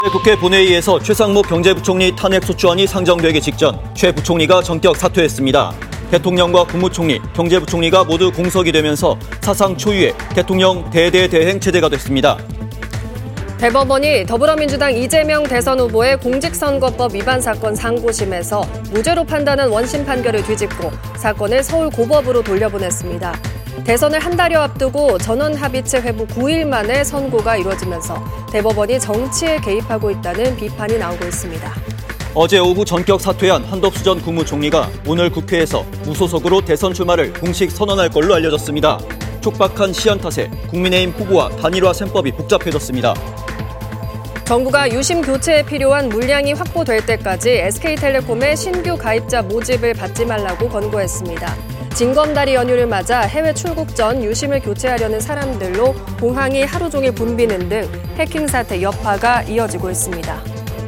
국회 본회의에서 최상목 경제부총리 탄핵소추안이 상정되기 직전 최 부총리가 전격 사퇴했습니다. 대통령과 국무총리, 경제부총리가 모두 공석이 되면서 사상 초유의 대통령 대대대행 체제가 됐습니다. 대법원이 더불어민주당 이재명 대선 후보의 공직선거법 위반 사건 상고심에서 무죄로 판단한 원심 판결을 뒤집고 사건을 서울고법으로 돌려보냈습니다. 대선을 한 달여 앞두고 전원합의체 회부 9일 만에 선고가 이루어지면서 대법원이 정치에 개입하고 있다는 비판이 나오고 있습니다. 어제 오후 전격 사퇴한 한덕수 전 국무총리가 오늘 국회에서 무소속으로 대선 출마를 공식 선언할 걸로 알려졌습니다. 촉박한 시한 탓에 국민의힘 후보와 단일화 셈법이 복잡해졌습니다. 정부가 유심 교체에 필요한 물량이 확보될 때까지 SK텔레콤의 신규 가입자 모집을 받지 말라고 권고했습니다. 징검다리 연휴를 맞아 해외 출국 전 유심을 교체하려는 사람들로 공항이 하루 종일 붐비는 등 해킹 사태 여파가 이어지고 있습니다.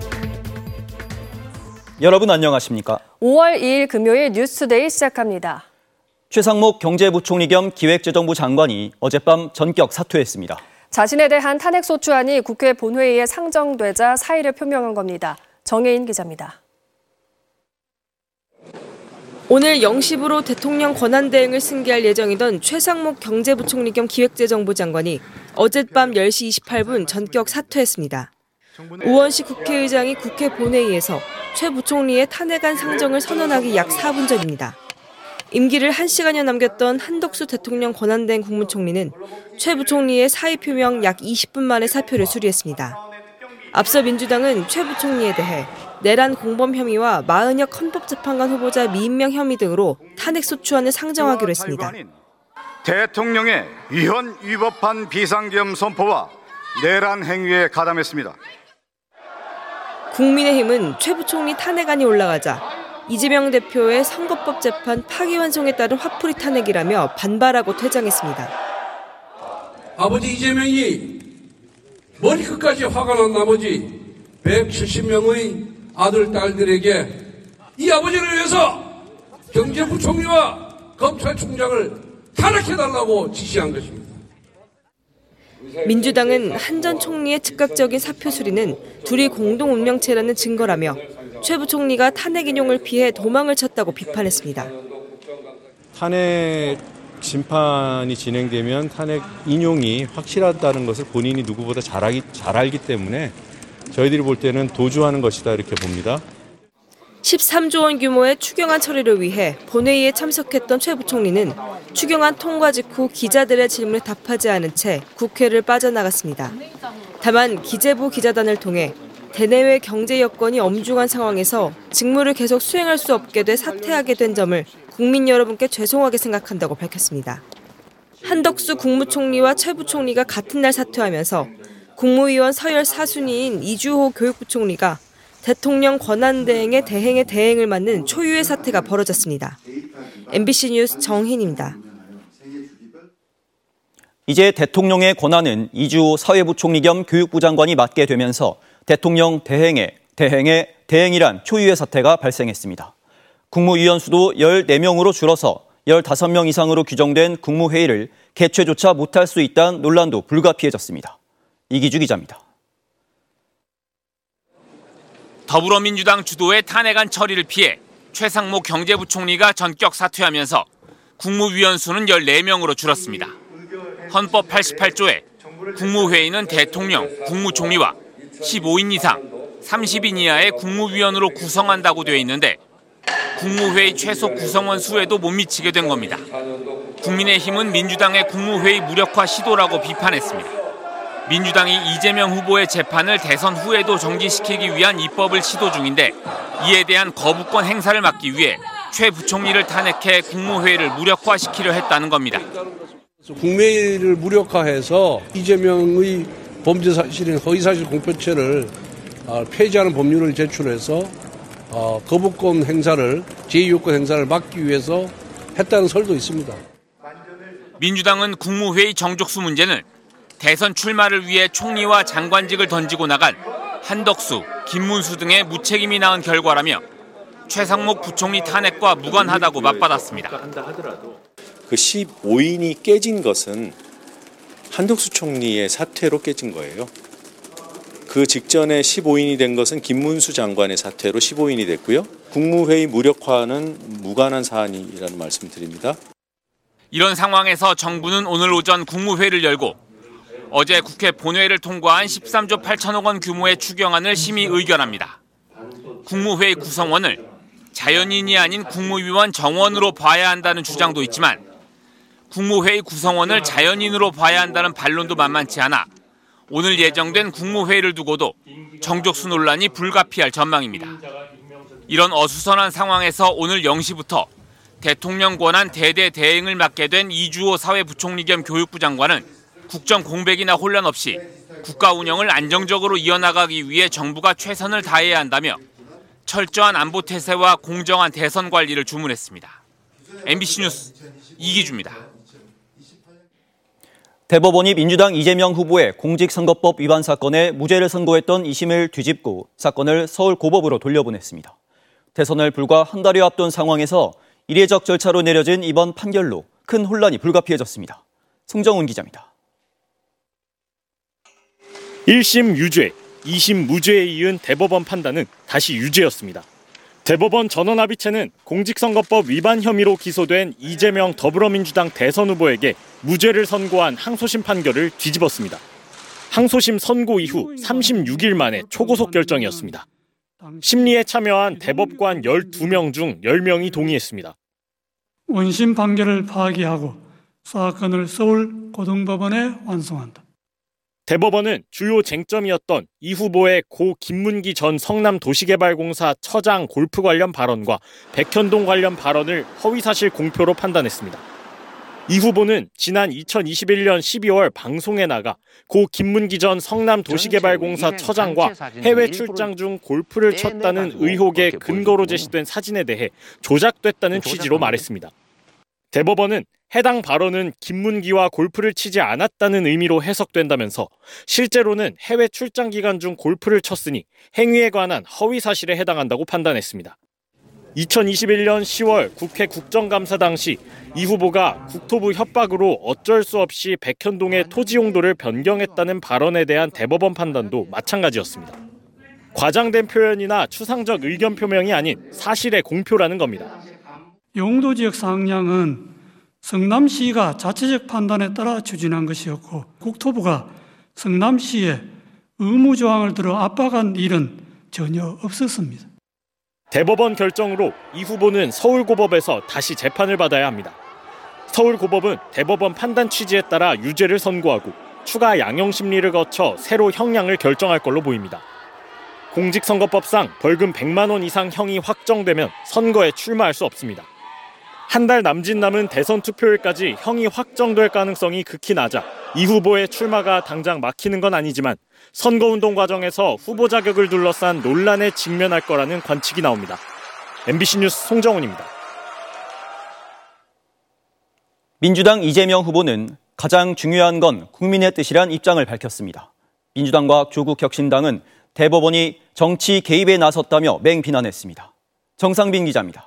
여러분 안녕하십니까? 5월 2일 금요일 뉴스데이 시작합니다. 최상목 경제부총리 겸 기획재정부 장관이 어젯밤 전격 사퇴했습니다. 자신에 대한 탄핵소추안이 국회 본회의에 상정되자 사의를 표명한 겁니다. 정혜인 기자입니다. 오늘 0시부로 대통령 권한대행을 승계할 예정이던 최상목 경제부총리 겸 기획재정부 장관이 어젯밤 10시 28분 전격 사퇴했습니다. 우원식 국회의장이 국회 본회의에서 최 부총리의 탄핵안 상정을 선언하기 약 4분 전입니다. 임기를 1시간여 남겼던 한덕수 대통령 권한대행 국무총리는 최 부총리의 사의 표명 약 20분 만에 사표를 수리했습니다. 앞서 민주당은 최 부총리에 대해 내란 공범 혐의와 마은혁 헌법재판관 후보자 미임명 혐의 등으로 탄핵소추안을 상정하기로 했습니다. 대통령의 위헌 위법한 비상계엄 선포와 내란 행위에 가담했습니다. 국민의힘은 최 부총리 탄핵안이 올라가자 이재명 대표의 선거법 재판 파기환송에 따른 화풀이 탄핵이라며 반발하고 퇴장했습니다. 아버지 이재명이 머리끝까지 화가 난 나머지 170명의 아들, 딸들에게 이 아버지를 위해서 경제부총리와 검찰총장을 탄핵해달라고 지시한 것입니다. 민주당은 한 전 총리의 즉각적인 사표 수리는 둘이 공동 운명체라는 증거라며 최 부총리가 탄핵 인용을 피해 도망을 쳤다고 비판했습니다. 탄핵 심판이 진행되면 탄핵 인용이 확실하다는 것을 본인이 누구보다 잘 알기 때문에 저희들이 볼 때는 도주하는 것이다 이렇게 봅니다. 13조 원 규모의 추경안 처리를 위해 본회의에 참석했던 최 부총리는 추경안 통과 직후 기자들의 질문에 답하지 않은 채 국회를 빠져나갔습니다. 다만 기재부 기자단을 통해 대내외 경제 여건이 엄중한 상황에서 직무를 계속 수행할 수 없게 돼 사퇴하게 된 점을 국민 여러분께 죄송하게 생각한다고 밝혔습니다. 한덕수 국무총리와 최 부총리가 같은 날 사퇴하면서 국무위원 서열 4순위인 이주호 교육부총리가 대통령 권한대행의 대행의 대행을 맡는 초유의 사태가 벌어졌습니다. MBC 뉴스 정혜인입니다. 이제 대통령의 권한은 이주호 사회부총리 겸 교육부 장관이 맡게 되면서 대통령 대행의 대행이란 초유의 사태가 발생했습니다. 국무위원 수도 14명으로 줄어서 15명 이상으로 규정된 국무회의를 개최조차 못할 수 있다는 논란도 불가피해졌습니다. 이기주 기자입니다. 더불어민주당 주도의 탄핵안 처리를 피해 최상목 경제부총리가 전격 사퇴하면서 국무위원 수는 14명으로 줄었습니다. 헌법 88조에 국무회의는 대통령, 국무총리와 15인 이상, 30인 이하의 국무위원으로 구성한다고 되어 있는데 국무회의 최소 구성원 수에도 못 미치게 된 겁니다. 국민의힘은 민주당의 국무회의 무력화 시도라고 비판했습니다. 민주당이 이재명 후보의 재판을 대선 후에도 정지시키기 위한 입법을 시도 중인데 이에 대한 거부권 행사를 막기 위해 최 부총리를 탄핵해 국무회의를 무력화시키려 했다는 겁니다. 국무회의를 무력화해서 이재명의 범죄 사실인 허위사실 공표죄를 폐지하는 법률을 제출해서 거부권 행사를 제2요건 행사를 막기 위해서 했다는 설도 있습니다. 민주당은 국무회의 정족수 문제는 대선 출마를 위해 총리와 장관직을 던지고 나간 한덕수, 김문수 등의 무책임이 낳은 결과라며 최상목 부총리 탄핵과 무관하다고 맞받았습니다. 그 15인이 깨진 것은 한덕수 총리의 사퇴로 깨진 거예요. 그 직전에 15인이 된 것은 김문수 장관의 사퇴로 15인이 됐고요. 국무회의 무력화는 무관한 사안이라는 말씀 드립니다. 이런 상황에서 정부는 오늘 오전 국무회의를 열고 어제 국회 본회의를 통과한 13조 8천억 원 규모의 추경안을 심의 의결합니다. 국무회의 구성원을 자연인이 아닌 국무위원 정원으로 봐야 한다는 주장도 있지만 국무회의 구성원을 자연인으로 봐야 한다는 반론도 만만치 않아 오늘 예정된 국무회의를 두고도 정족수 논란이 불가피할 전망입니다. 이런 어수선한 상황에서 오늘 0시부터 대통령 권한 대대대행을 맡게 된 이주호 사회부총리 겸 교육부 장관은 국정 공백이나 혼란 없이 국가 운영을 안정적으로 이어나가기 위해 정부가 최선을 다해야 한다며 철저한 안보 태세와 공정한 대선 관리를 주문했습니다. MBC 뉴스 이기주입니다. 대법원이 민주당 이재명 후보의 공직선거법 위반 사건에 무죄를 선고했던 2심을 뒤집고 사건을 서울고법으로 돌려보냈습니다. 대선을 불과 한 달여 앞둔 상황에서 이례적 절차로 내려진 이번 판결로 큰 혼란이 불가피해졌습니다. 송정훈 기자입니다. 1심 유죄, 2심 무죄에 이은 대법원 판단은 다시 유죄였습니다. 대법원 전원합의체는 공직선거법 위반 혐의로 기소된 이재명 더불어민주당 대선 후보에게 무죄를 선고한 항소심 판결을 뒤집었습니다. 항소심 선고 이후 36일 만에 초고속 결정이었습니다. 심리에 참여한 대법관 12명 중 10명이 동의했습니다. 원심 판결을 파기하고 사건을 서울고등법원에 완송한다. 대법원은 주요 쟁점이었던 이 후보의 고 김문기 전 성남도시개발공사 처장 골프 관련 발언과 백현동 관련 발언을 허위사실 공표로 판단했습니다. 이 후보는 지난 2021년 12월 방송에 나가 고 김문기 전 성남도시개발공사 처장과 해외 출장 중 골프를 쳤다는 의혹의 근거로 제시된 사진에 대해 조작됐다는 취지로 말했습니다. 대법원은 해당 발언은 김문기와 골프를 치지 않았다는 의미로 해석된다면서 실제로는 해외 출장 기간 중 골프를 쳤으니 행위에 관한 허위 사실에 해당한다고 판단했습니다. 2021년 10월 국회 국정감사 당시 이 후보가 국토부 협박으로 어쩔 수 없이 백현동의 토지 용도를 변경했다는 발언에 대한 대법원 판단도 마찬가지였습니다. 과장된 표현이나 추상적 의견 표명이 아닌 사실의 공표라는 겁니다. 용도지역 상향은 성남시가 자체적 판단에 따라 추진한 것이었고 국토부가 성남시에 의무조항을 들어 압박한 일은 전혀 없었습니다. 대법원 결정으로 이 후보는 서울고법에서 다시 재판을 받아야 합니다. 서울고법은 대법원 판단 취지에 따라 유죄를 선고하고 추가 양형심리를 거쳐 새로 형량을 결정할 걸로 보입니다. 공직선거법상 벌금 100만 원 이상 형이 확정되면 선거에 출마할 수 없습니다. 한 달 남짓 남은 대선 투표일까지 형이 확정될 가능성이 극히 낮아 이 후보의 출마가 당장 막히는 건 아니지만 선거운동 과정에서 후보 자격을 둘러싼 논란에 직면할 거라는 관측이 나옵니다. MBC 뉴스 송정훈입니다. 민주당 이재명 후보는 가장 중요한 건 국민의 뜻이란 입장을 밝혔습니다. 민주당과 조국혁신당은 대법원이 정치 개입에 나섰다며 맹비난했습니다. 정상빈 기자입니다.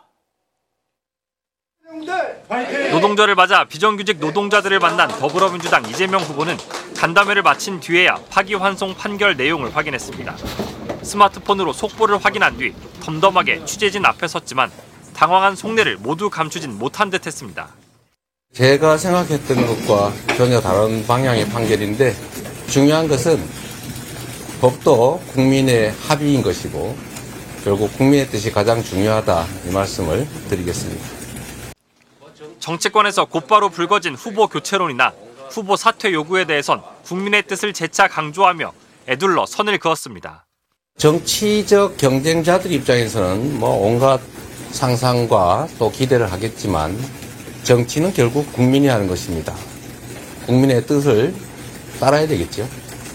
노동절을 맞아 비정규직 노동자들을 만난 더불어민주당 이재명 후보는 간담회를 마친 뒤에야 파기환송 판결 내용을 확인했습니다. 스마트폰으로 속보를 확인한 뒤 덤덤하게 취재진 앞에 섰지만 당황한 속내를 모두 감추진 못한 듯했습니다. 제가 생각했던 것과 전혀 다른 방향의 판결인데 중요한 것은 법도 국민의 합의인 것이고 결국 국민의 뜻이 가장 중요하다 이 말씀을 드리겠습니다. 정치권에서 곧바로 불거진 후보 교체론이나 후보 사퇴 요구에 대해선 국민의 뜻을 재차 강조하며 에둘러 선을 그었습니다. 정치적 경쟁자들 입장에서는 온갖 상상과 또 기대를 하겠지만 정치는 결국 국민이 하는 것입니다. 국민의 뜻을 따라야 되겠죠.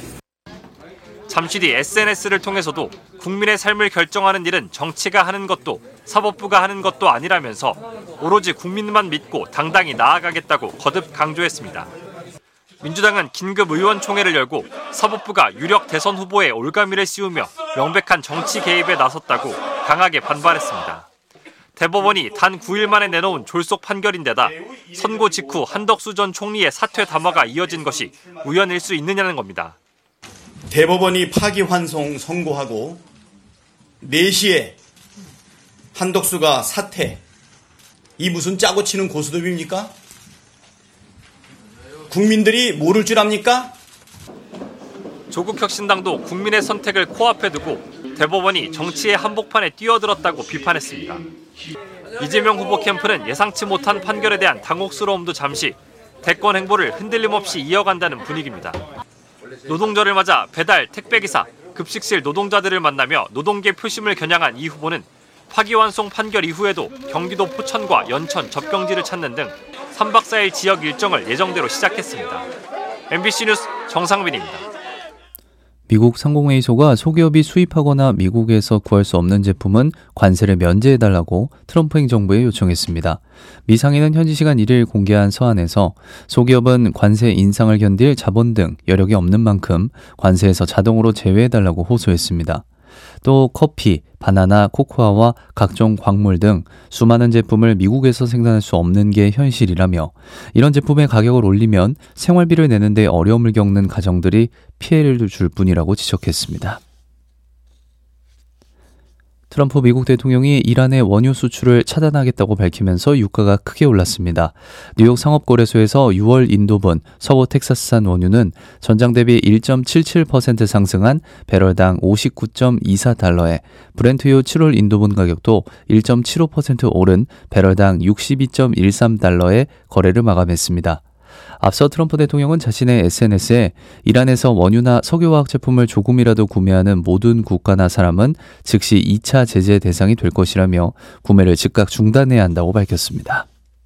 잠시 뒤 SNS를 통해서도 국민의 삶을 결정하는 일은 정치가 하는 것도 사법부가 하는 것도 아니라면서 오로지 국민만 믿고 당당히 나아가겠다고 거듭 강조했습니다. 민주당은 긴급 의원총회를 열고 사법부가 유력 대선 후보에 올가미를 씌우며 명백한 정치 개입에 나섰다고 강하게 반발했습니다. 대법원이 단 9일 만에 내놓은 졸속 판결인데다 선고 직후 한덕수 전 총리의 사퇴 담화가 이어진 것이 우연일 수 있느냐는 겁니다. 대법원이 파기환송 선고하고 4시에 한덕수가 사퇴, 이 무슨 짜고 치는 고스톱입니까? 국민들이 모를 줄 압니까? 조국혁신당도 국민의 선택을 코앞에 두고 대법원이 정치의 한복판에 뛰어들었다고 비판했습니다. 이재명 후보 캠프는 예상치 못한 판결에 대한 당혹스러움도 잠시 대권 행보를 흔들림 없이 이어간다는 분위기입니다. 노동절을 맞아 배달, 택배기사, 급식실 노동자들을 만나며 노동계 표심을 겨냥한 이 후보는 파기환송 판결 이후에도 경기도 포천과 연천, 접경지를 찾는 등 3박 4일 지역 일정을 예정대로 시작했습니다. MBC 뉴스 정상민입니다. 미국 상공회의소가 소기업이 수입하거나 미국에서 구할 수 없는 제품은 관세를 면제해달라고 트럼프 행정부에 요청했습니다. 미 상인은 현지 시간 1일 공개한 서한에서 소기업은 관세 인상을 견딜 자본 등 여력이 없는 만큼 관세에서 자동으로 제외해달라고 호소했습니다. 또 커피, 바나나, 코코아와 각종 광물 등 수많은 제품을 미국에서 생산할 수 없는 게 현실이라며 이런 제품의 가격을 올리면 생활비를 내는데 어려움을 겪는 가정들이 피해를 줄 뿐이라고 지적했습니다. 트럼프 미국 대통령이 이란의 원유 수출을 차단하겠다고 밝히면서 유가가 크게 올랐습니다. 뉴욕 상업거래소에서 6월 인도분 서부 텍사스산 원유는 전장 대비 1.77% 상승한 배럴당 59.24달러에 브렌트유 7월 인도분 가격도 1.75% 오른 배럴당 62.13달러에 거래를 마감했습니다. 앞서 트럼프 대통령은 자신의 SNS에 이란에서 원유나 석유화학 제품을 조금이라도 구매하는 모든 국가나 사람은 즉시 2차 제재 대상이 될 것이라며 구매를 즉각 중단해야 한다고 밝혔습니다.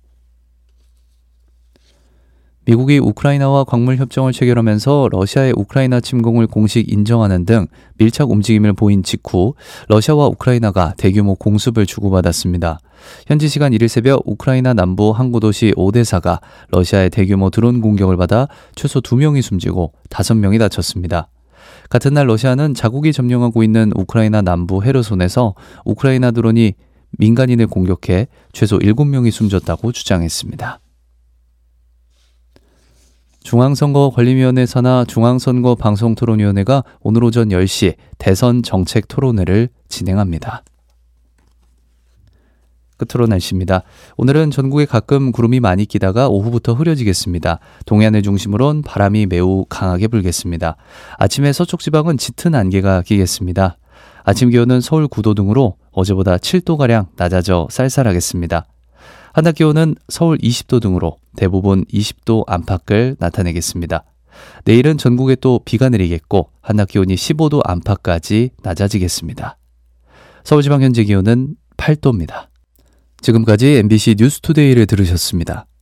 미국이 우크라이나와 광물 협정을 체결하면서 러시아의 우크라이나 침공을 공식 인정하는 등 밀착 움직임을 보인 직후 러시아와 우크라이나가 대규모 공습을 주고받았습니다. 현지 시간 1일 새벽 우크라이나 남부 항구 도시 오데사가 러시아의 대규모 드론 공격을 받아 최소 2명이 숨지고 5명이 다쳤습니다. 같은 날 러시아는 자국이 점령하고 있는 우크라이나 남부 헤르손에서 우크라이나 드론이 민간인을 공격해 최소 7명이 숨졌다고 주장했습니다. 중앙선거관리위원회 산하 중앙선거방송토론위원회가 오늘 오전 10시 대선 정책 토론회를 진행합니다. 끝으로 날씨입니다. 오늘은 전국에 가끔 구름이 많이 끼다가 오후부터 흐려지겠습니다. 동해안을 중심으로는 바람이 매우 강하게 불겠습니다. 아침에 서쪽 지방은 짙은 안개가 끼겠습니다. 아침 기온은 서울 9도 등으로 어제보다 7도가량 낮아져 쌀쌀하겠습니다. 한낮 기온은 서울 20도 등으로 대부분 20도 안팎을 나타내겠습니다. 내일은 전국에 또 비가 내리겠고 한낮 기온이 15도 안팎까지 낮아지겠습니다. 서울지방 현재 기온은 8도입니다. 지금까지 MBC 뉴스투데이를 들으셨습니다.